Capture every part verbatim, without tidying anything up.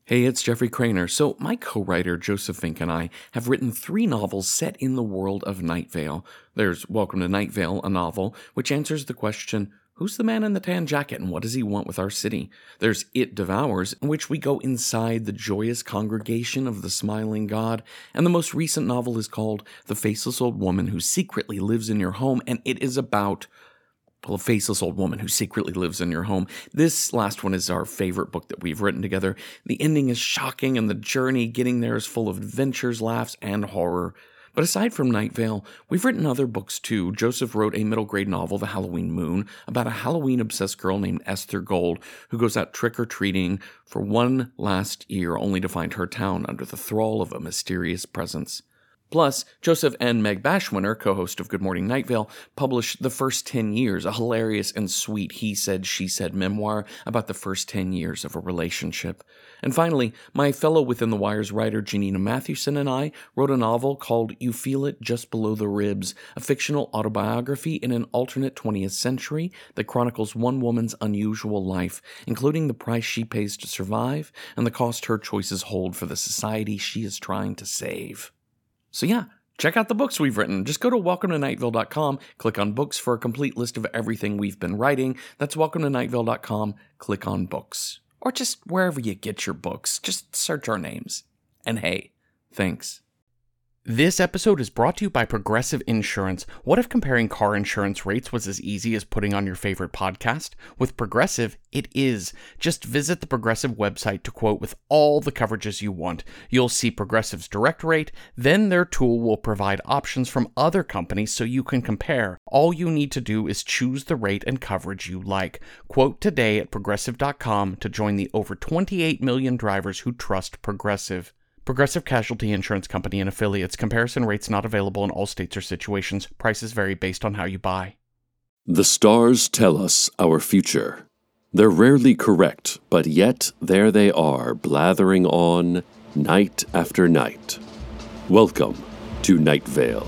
Hey, it's Jeffrey Craner. So, my co-writer Joseph Fink and I have written three novels set in the world of Night Vale. There's Welcome to Night Vale, a novel which answers the question, who's the man in the tan jacket and what does he want with our city? There's It Devours, in which we go inside the joyous congregation of the Smiling God. And the most recent novel is called The Faceless Old Woman Who Secretly Lives in Your Home, and it is about Well, a faceless old woman who secretly lives in your home. This last one is our favorite book that we've written together. The ending is shocking, and the journey getting there is full of adventures, laughs, and horror. But aside from Night Vale, we've written other books too. Joseph wrote a middle grade novel, The Halloween Moon, about a Halloween-obsessed girl named Esther Gold who goes out trick-or-treating for one last year only to find her town under the thrall of a mysterious presence. Plus, Joseph and Meg Bashwinner, co-host of Good Morning Night Vale, published The First Ten Years, a hilarious and sweet he-said, she-said memoir about the first ten years of a relationship. And finally, my fellow Within the Wires writer Janina Mathewson and I wrote a novel called You Feel It Just Below the Ribs, a fictional autobiography in an alternate twentieth century that chronicles one woman's unusual life, including the price she pays to survive and the cost her choices hold for the society she is trying to save. So yeah, check out the books we've written. Just go to welcome to night vale dot com, click on books for a complete list of everything we've been writing. That's welcome to night vale dot com, click on books. Or just wherever you get your books, just search our names. And hey, thanks. This episode is brought to you by Progressive Insurance. What if comparing car insurance rates was as easy as putting on your favorite podcast? With Progressive, it is. Just visit the Progressive website to quote with all the coverages you want. You'll see Progressive's direct rate, then their tool will provide options from other companies so you can compare. All you need to do is choose the rate and coverage you like. Quote today at progressive dot com to join the over twenty-eight million drivers who trust Progressive. Progressive Casualty Insurance Company and Affiliates. Comparison rates not available in all states or situations. Prices vary based on how you buy. The stars tell us our future. They're rarely correct, but yet there they are, blathering on night after night. Welcome to Night Vale.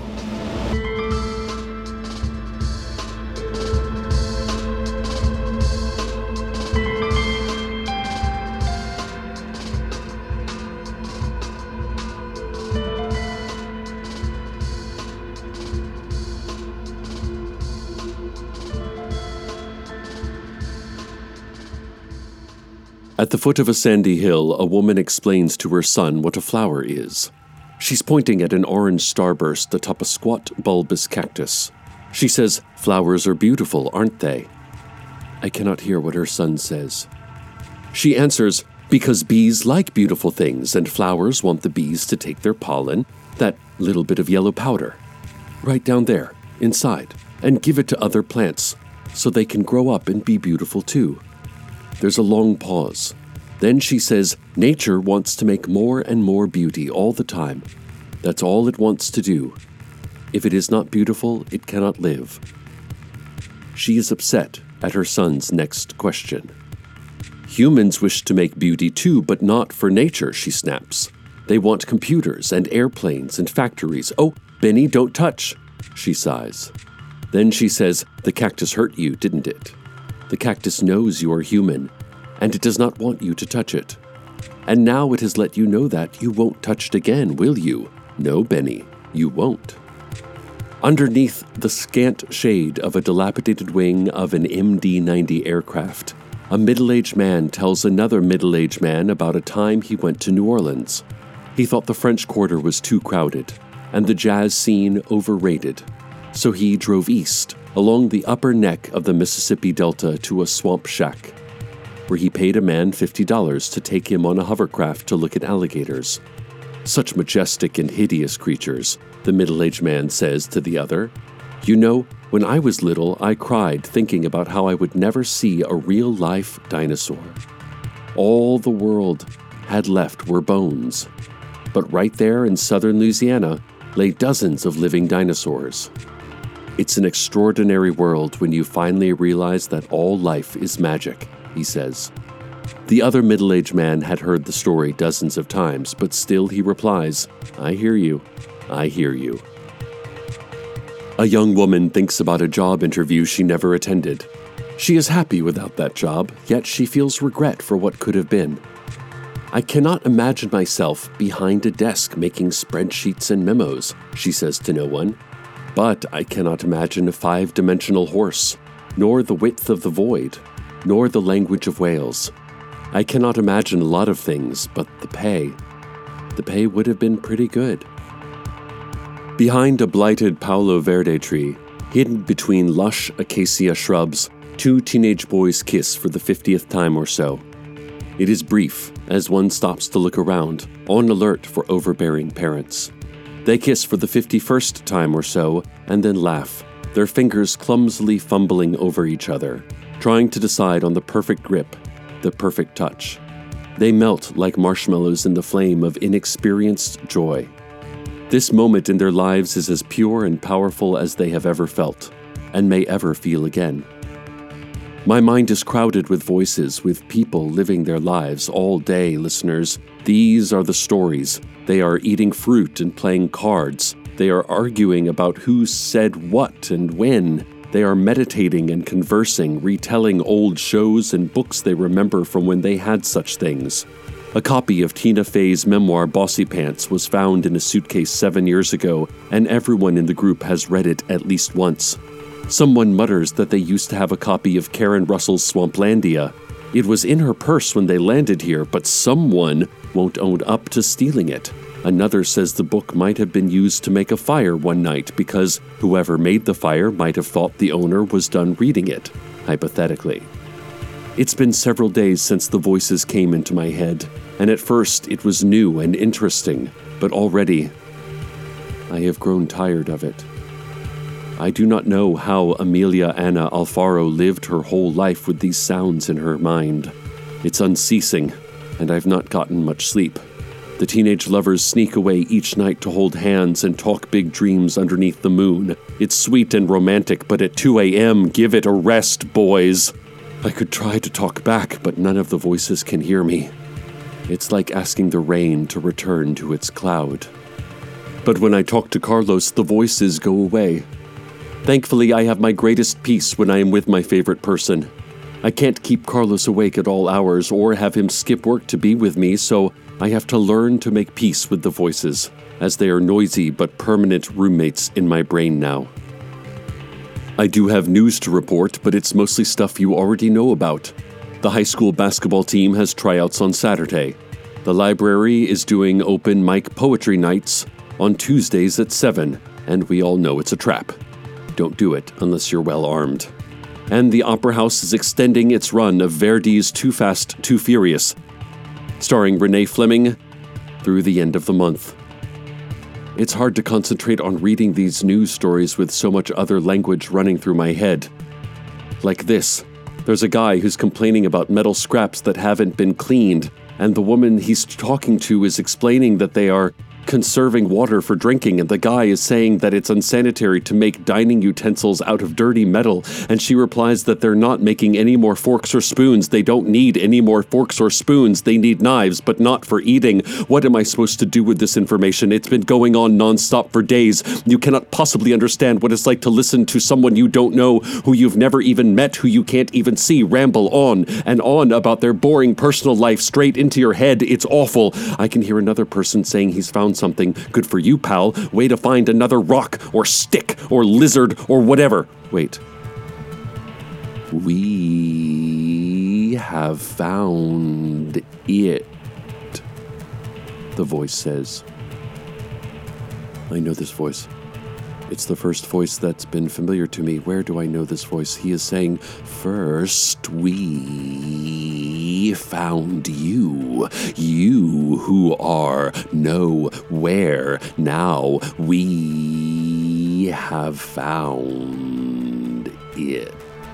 At the foot of a sandy hill, a woman explains to her son what a flower is. She's pointing at an orange starburst atop a squat, bulbous cactus. She says, "Flowers are beautiful, aren't they?" I cannot hear what her son says. She answers, "Because bees like beautiful things, and flowers want the bees to take their pollen, that little bit of yellow powder, right down there, inside, and give it to other plants, so they can grow up and be beautiful too." There's a long pause. Then she says, "Nature wants to make more and more beauty all the time. That's all it wants to do. If it is not beautiful, it cannot live." She is upset at her son's next question. "Humans wish to make beauty too, but not for nature," she snaps. "They want computers and airplanes and factories. Oh, Benny, don't touch," she sighs. Then she says, "The cactus hurt you, didn't it? The cactus knows you are human, and it does not want you to touch it. And now it has let you know that you won't touch it again, will you? No, Benny, you won't." Underneath the scant shade of a dilapidated wing of an M D ninety aircraft, a middle-aged man tells another middle-aged man about a time he went to New Orleans. He thought the French Quarter was too crowded, and the jazz scene overrated. So he drove east, along the upper neck of the Mississippi Delta to a swamp shack, where he paid a man fifty dollars to take him on a hovercraft to look at alligators. "Such majestic and hideous creatures," the middle-aged man says to the other. "You know, when I was little, I cried thinking about how I would never see a real-life dinosaur. All the world had left were bones. But right there in southern Louisiana lay dozens of living dinosaurs. It's an extraordinary world when you finally realize that all life is magic," he says. The other middle-aged man had heard the story dozens of times, but still he replies, "I hear you, I hear you." A young woman thinks about a job interview she never attended. She is happy without that job, yet she feels regret for what could have been. I cannot imagine myself behind a desk making spreadsheets and memos, she says to no one. But I cannot imagine a five-dimensional horse, nor the width of the void, nor the language of whales. I cannot imagine a lot of things, but the pay. The pay would have been pretty good. Behind a blighted Paulo Verde tree, hidden between lush acacia shrubs, two teenage boys kiss for the fiftieth time or so. It is brief, as one stops to look around, on alert for overbearing parents. They kiss for the fifty-first time or so, and then laugh, their fingers clumsily fumbling over each other, trying to decide on the perfect grip, the perfect touch. They melt like marshmallows in the flame of inexperienced joy. This moment in their lives is as pure and powerful as they have ever felt, and may ever feel again. My mind is crowded with voices, with people living their lives all day, listeners. These are the stories. They are eating fruit and playing cards. They are arguing about who said what and when. They are meditating and conversing, retelling old shows and books they remember from when they had such things. A copy of Tina Fey's memoir Bossy Pants was found in a suitcase seven years ago, and everyone in the group has read it at least once. Someone mutters that they used to have a copy of Karen Russell's Swamplandia. It was in her purse when they landed here, but someone won't own up to stealing it. Another says the book might have been used to make a fire one night because whoever made the fire might have thought the owner was done reading it, hypothetically. It's been several days since the voices came into my head, and at first it was new and interesting, but already I have grown tired of it. I do not know how Amelia Anna Alfaro lived her whole life with these sounds in her mind. It's unceasing, and I've not gotten much sleep. The teenage lovers sneak away each night to hold hands and talk big dreams underneath the moon. It's sweet and romantic, but at two a.m., give it a rest, boys. I could try to talk back, but none of the voices can hear me. It's like asking the rain to return to its cloud. But when I talk to Carlos, the voices go away. Thankfully, I have my greatest peace when I am with my favorite person. I can't keep Carlos awake at all hours or have him skip work to be with me, so I have to learn to make peace with the voices, as they are noisy but permanent roommates in my brain now. I do have news to report, but it's mostly stuff you already know about. The high school basketball team has tryouts on Saturday. The library is doing open mic poetry nights on Tuesdays at seven, and we all know it's a trap. Don't do it unless you're well armed. And the Opera House is extending its run of Verdi's Too Fast, Too Furious, starring Renee Fleming, through the end of the month. It's hard to concentrate on reading these news stories with so much other language running through my head. Like this. There's a guy who's complaining about metal scraps that haven't been cleaned, and the woman he's talking to is explaining that they are conserving water for drinking, and the guy is saying that it's unsanitary to make dining utensils out of dirty metal, and she replies that they're not making any more forks or spoons. They don't need any more forks or spoons. They need knives, but not for eating. What am I supposed to do with this information? It's been going on nonstop for days. You cannot possibly understand what it's like to listen to someone you don't know, who you've never even met, who you can't even see, ramble on and on about their boring personal life straight into your head. It's awful. I can hear another person saying he's found something. Good for you, pal. Way to find another rock or stick or lizard or whatever. Wait. We have found it, the voice says. I know this voice. It's the first voice that's been familiar to me. Where do I know this voice? He is saying, first we found you. You who are nowhere. Now we have found it.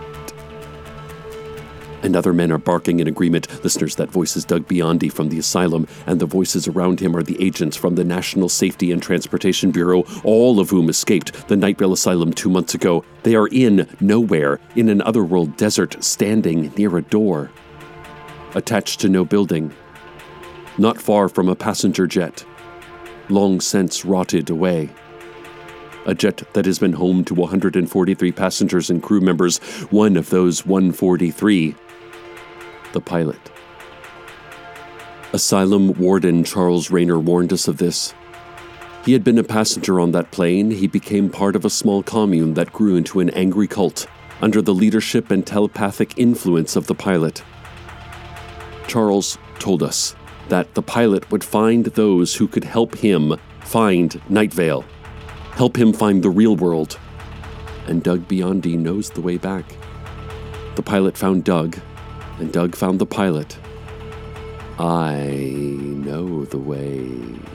And other men are barking in agreement. Listeners, that voice is Doug Biondi from the asylum, and the voices around him are the agents from the National Safety and Transportation Bureau, all of whom escaped the Night Vale Asylum two months ago. They are in nowhere, in an otherworld desert, standing near a door, attached to no building, not far from a passenger jet, long since rotted away. A jet that has been home to one hundred forty-three passengers and crew members, one of those one hundred forty-three, the pilot. Asylum warden Charles Rayner warned us of this. He had been a passenger on that plane. He became part of a small commune that grew into an angry cult under the leadership and telepathic influence of the pilot. Charles told us that the pilot would find those who could help him find Night Vale, help him find the real world. And Doug Biondi knows the way back. The pilot found Doug, and Doug found the pilot. I know the way.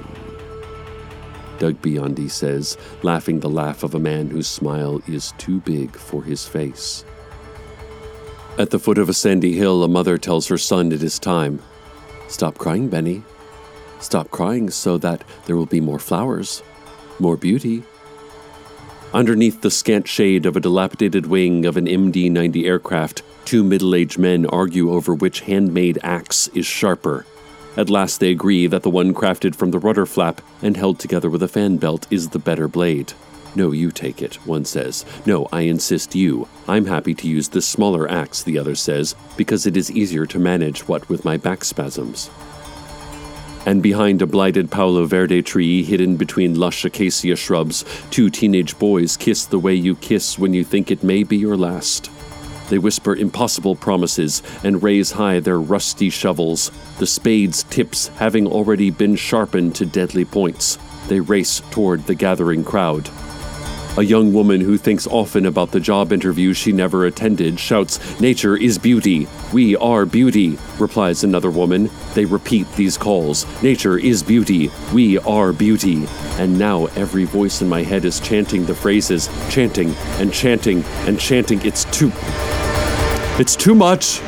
Doug Biondi says, laughing the laugh of a man whose smile is too big for his face. At the foot of a sandy hill, a mother tells her son it is time. Stop crying, Benny. Stop crying so that there will be more flowers, more beauty. Underneath the scant shade of a dilapidated wing of an M D ninety aircraft, two middle-aged men argue over which handmade axe is sharper. At last they agree that the one crafted from the rudder flap and held together with a fan belt is the better blade. No, you take it, one says. No, I insist you. I'm happy to use this smaller axe, the other says, because it is easier to manage, what with my back spasms. And behind a blighted Palo Verde tree hidden between lush acacia shrubs, two teenage boys kiss the way you kiss when you think it may be your last. They whisper impossible promises and raise high their rusty shovels, the spade's tips having already been sharpened to deadly points. They race toward the gathering crowd. A young woman who thinks often about the job interview she never attended shouts, "Nature is beauty. We are beauty," replies another woman. They repeat these calls. Nature is beauty. We are beauty. And now every voice in my head is chanting the phrases, chanting and chanting and chanting. It's too... It's too much.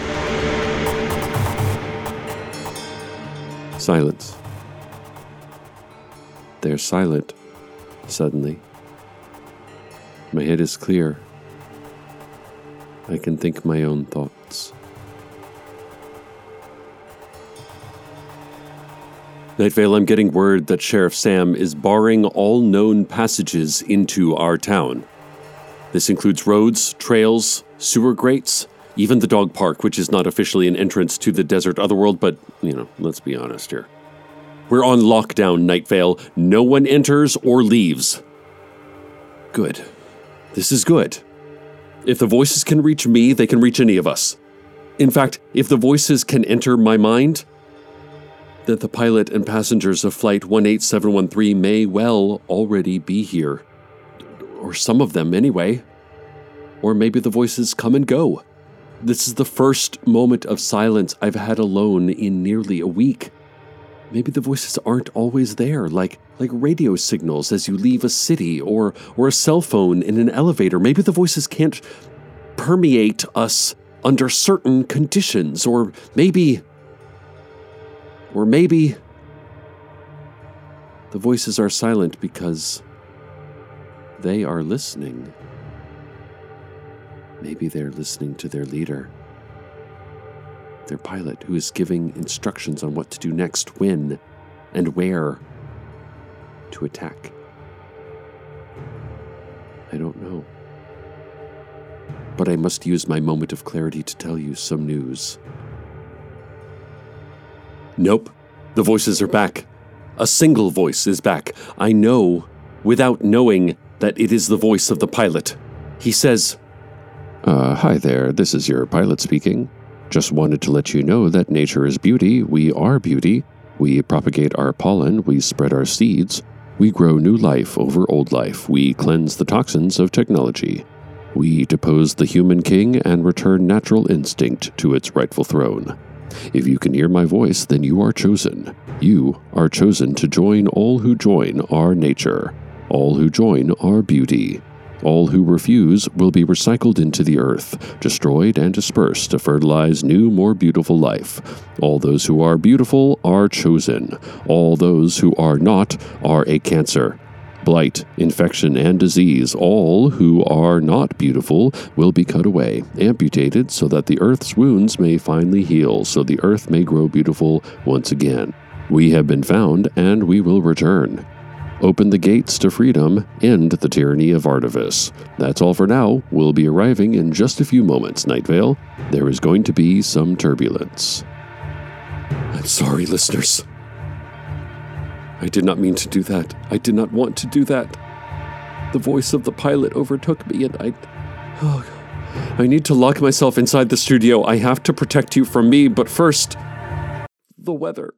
Silence. They're silent, suddenly. My head is clear. I can think my own thoughts. Night Vale, I'm getting word that Sheriff Sam is barring all known passages into our town. This includes roads, trails, sewer grates, even the dog park, which is not officially an entrance to the desert otherworld, but, you know, let's be honest here. We're on lockdown, Night Vale. No one enters or leaves. Good. This is good. If the voices can reach me, they can reach any of us. In fact, if the voices can enter my mind, then the pilot and passengers of Flight one eight seven one three may well already be here. Or some of them, anyway. Or maybe the voices come and go. This is the first moment of silence I've had alone in nearly a week. Maybe the voices aren't always there, like like radio signals as you leave a city, or or a cell phone in an elevator. Maybe the voices can't permeate us under certain conditions, or maybe... Or maybe... the voices are silent because they are listening. Maybe they're listening to their leader. Their pilot, who is giving instructions on what to do next, when, and where to attack. I don't know. But I must use my moment of clarity to tell you some news. Nope. The voices are back. A single voice is back. I know, without knowing, that it is the voice of the pilot. He says, Uh, hi there, this is your pilot speaking. Just wanted to let you know that nature is beauty, we are beauty. We propagate our pollen, we spread our seeds. We grow new life over old life. We cleanse the toxins of technology. We depose the human king and return natural instinct to its rightful throne. If you can hear my voice, then you are chosen. You are chosen to join all who join our nature, all who join our beauty. All who refuse will be recycled into the earth, destroyed and dispersed to fertilize new, more beautiful life. All those who are beautiful are chosen. All those who are not are a cancer. Blight, infection, and disease, all who are not beautiful will be cut away, amputated so that the earth's wounds may finally heal, so the earth may grow beautiful once again. We have been found, and we will return. Open the gates to freedom, end the tyranny of Artifice. That's all for now. We'll be arriving in just a few moments, Night Vale. There is going to be some turbulence. I'm sorry, listeners. I did not mean to do that. I did not want to do that. The voice of the pilot overtook me, and I... Oh, I need to lock myself inside the studio. I have to protect you from me, but first... the weather.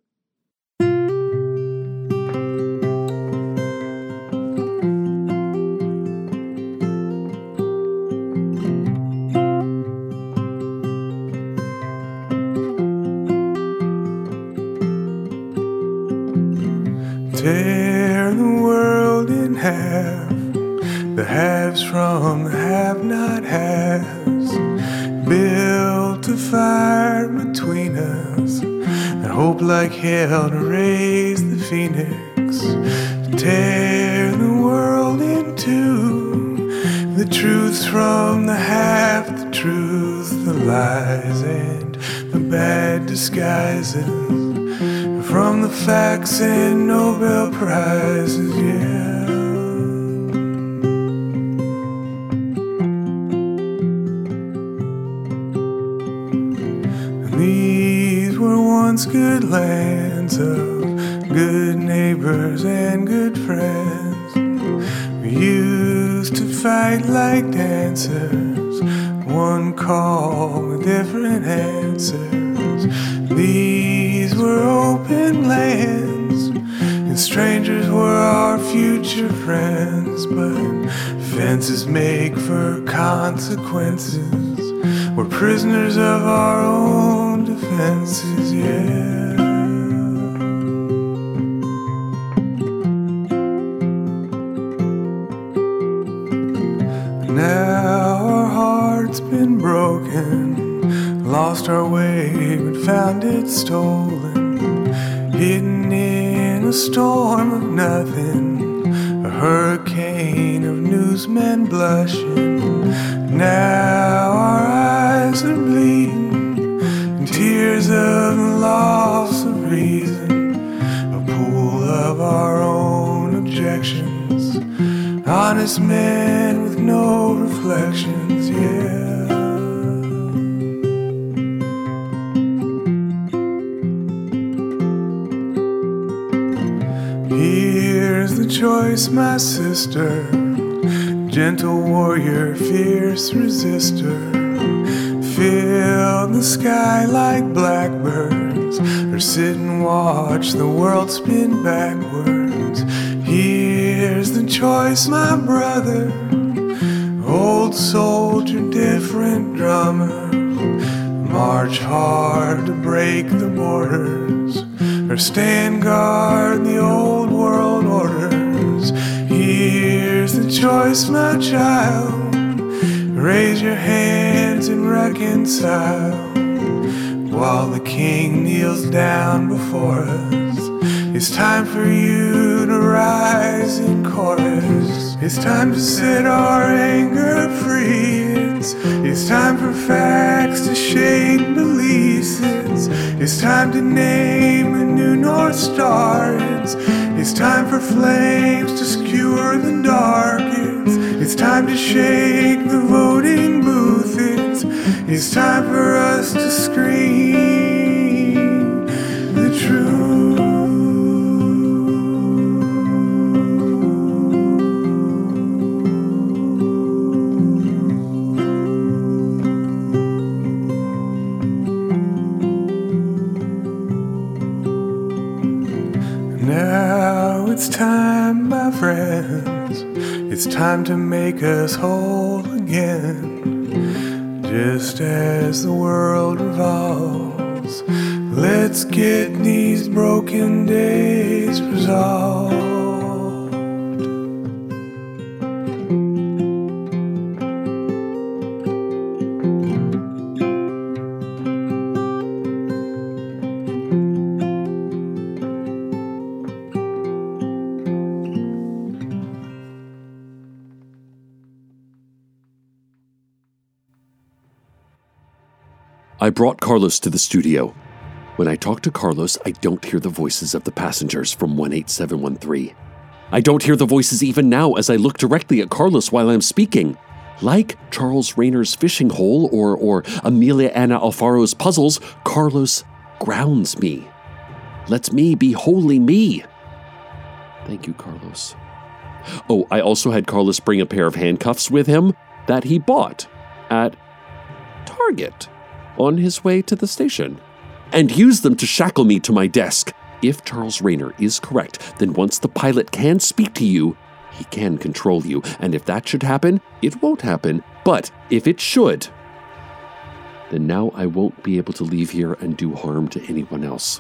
Tear the world in half, the haves from the have-not haves. Built a fire between us, and hope like hell to raise the phoenix. Tear the world in two, the truths from the half, the truth, the lies, and the bad disguises. From the facts and Nobel Prizes, yeah. And these were once good lands of good neighbors and good friends. We used to fight like dancers, one call with different answers. These were open lands, and strangers were our future friends. But fences make for consequences. We're prisoners of our own defenses, yeah. Now our heart's been broken, lost our way but found it stolen, hidden in a storm of nothing, a hurricane of newsmen blushing. Now our eyes are bleeding, and tears of the loss of reason, a pool of our own objections, honest men with no reflections, yeah. Here's the choice, my sister, gentle warrior, fierce resistor. Fill the sky like blackbirds, or sit and watch the world spin backwards. Here's the choice, my brother, old soldier, different drummer. March hard to break the borders, or stand guard the old world orders. Here's the choice, my child, raise your hands and reconcile, while the king kneels down before us. It's time for you to rise in chorus. It's time to set our anger free. It's, it's time for facts to shape beliefs. It's, it's time to name a new North Star. It's, it's time for flames to skewer the dark. It's, it's time to shake the voting booth. It's, it's time for us to scream the truth. Now it's time, my friends, it's time to make us whole again. Just as the world revolves, let's get these broken days resolved. I brought Carlos to the studio. When I talk to Carlos, I don't hear the voices of the passengers from one eight seven one three. I don't hear the voices even now as I look directly at Carlos while I'm speaking. Like Charles Rayner's fishing hole or, or Amelia Anna Alfaro's puzzles, Carlos grounds me. lets me be wholly me. Thank you, Carlos. Oh, I also had Carlos bring a pair of handcuffs with him that he bought at Target on his way to the station, and used them to shackle me to my desk. If Charles Rayner is correct, then once the pilot can speak to you, he can control you, and if that should happen, it won't happen, but if it should, then now I won't be able to leave here and do harm to anyone else.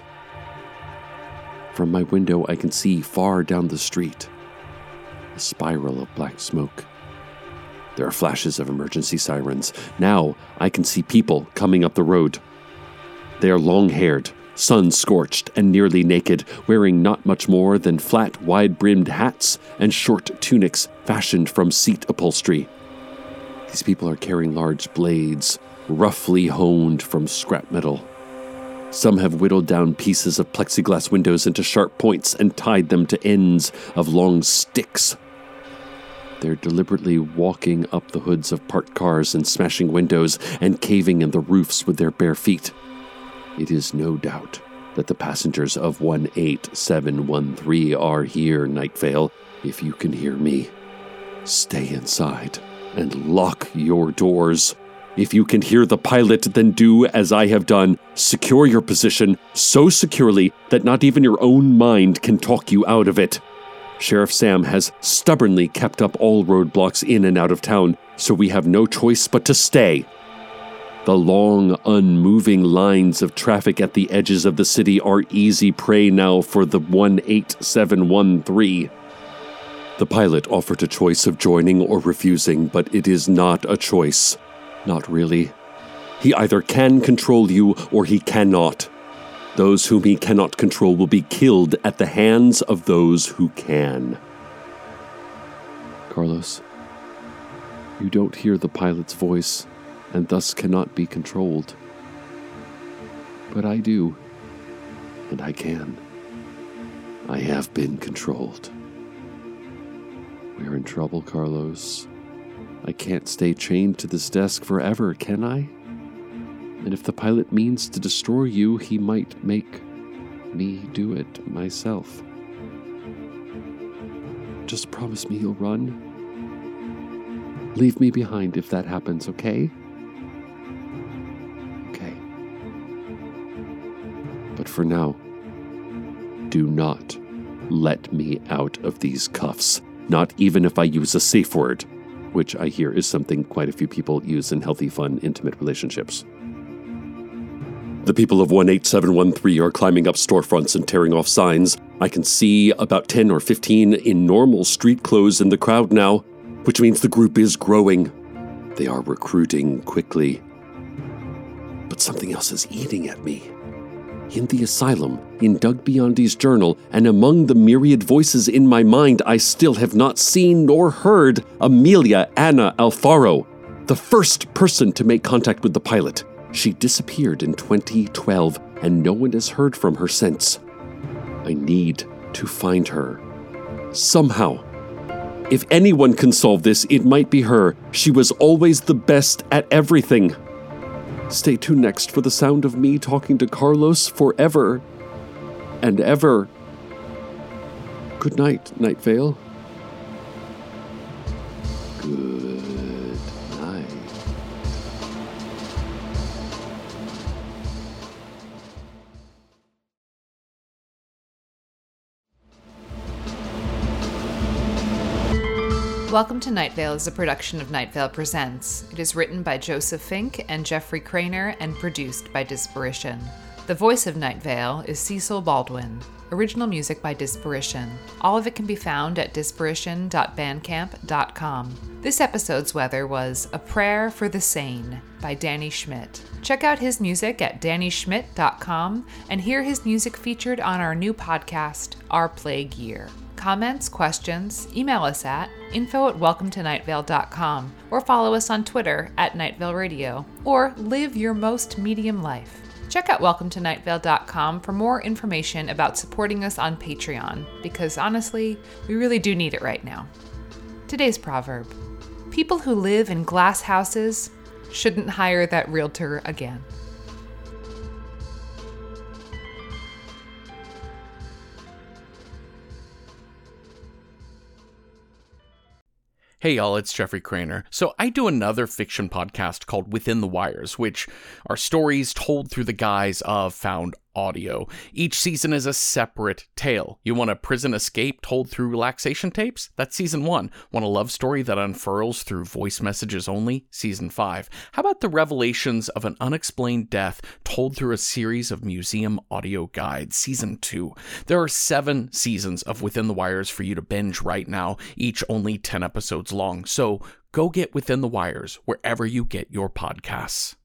From my window, I can see far down the street a spiral of black smoke. There are flashes of emergency sirens. Now I can see people coming up the road. They are long-haired, sun-scorched, and nearly naked, wearing not much more than flat, wide-brimmed hats and short tunics fashioned from seat upholstery. These people are carrying large blades, roughly honed from scrap metal. Some have whittled down pieces of plexiglass windows into sharp points and tied them to ends of long sticks. They're deliberately walking up the hoods of parked cars and smashing windows and caving in the roofs with their bare feet. It is no doubt that the passengers of one eight seven one three are here, Night Vale. If you can hear me, stay inside and lock your doors. If you can hear the pilot, then do as I have done. Secure your position so securely that not even your own mind can talk you out of it. Sheriff Sam has stubbornly kept up all roadblocks in and out of town, so we have no choice but to stay. The long, unmoving lines of traffic at the edges of the city are easy prey now for the one eight seven one three. The pilot offered a choice of joining or refusing, but it is not a choice. Not really. He either can control you or he cannot. Those whom he cannot control will be killed at the hands of those who can. Carlos, you don't hear the pilot's voice and thus cannot be controlled. But I do, and I can. I have been controlled. We're in trouble, Carlos. I can't stay chained to this desk forever, can I? And if the pilot means to destroy you, he might make me do it myself. Just promise me you'll run. Leave me behind if that happens, okay? Okay. But for now, do not let me out of these cuffs, not even if I use a safe word, which I hear is something quite a few people use in healthy, fun, intimate relationships. The people of one eight seven one three are climbing up storefronts and tearing off signs. I can see about ten or fifteen in normal street clothes in the crowd now, which means the group is growing. They are recruiting quickly. But something else is eating at me. In the asylum, in Doug Biondi's journal, and among the myriad voices in my mind, I still have not seen nor heard Amelia Anna Alfaro, the first person to make contact with the pilot. She disappeared in twenty twelve, and no one has heard from her since. I need to find her. Somehow. If anyone can solve this, it might be her. She was always the best at everything. Stay tuned next for the sound of me talking to Carlos forever and ever. Good night, Night Vale. Good night. Welcome to Night Vale is a production of Night Vale Presents. It is written by Joseph Fink and Jeffrey Craner and produced by Disparition. The voice of Night Vale is Cecil Baldwin. Original music by Disparition. All of it can be found at disparition dot bandcamp dot com. This episode's weather was A Prayer for the Sane by Danny Schmidt. Check out his music at danny schmidt dot com and hear his music featured on our new podcast, Our Plague Year. Comments, questions, email us at info at welcome to night vale dot com or follow us on Twitter at Night Vale Radio, or live your most medium life. Check out welcome to night vale dot com for more information about supporting us on Patreon, because honestly, we really do need it right now. Today's proverb: people who live in glass houses shouldn't hire that realtor again. Hey y'all, it's Jeffrey Craner. So I do another fiction podcast called Within the Wires, which are stories told through the guise of found audio. Each season is a separate tale. You want a prison escape told through relaxation tapes? That's season one. Want a love story that unfurls through voice messages only? Season five. How about the revelations of an unexplained death told through a series of museum audio guides? Season two. There are seven seasons of Within the Wires for you to binge right now, each only ten episodes long. So go get Within the Wires wherever you get your podcasts.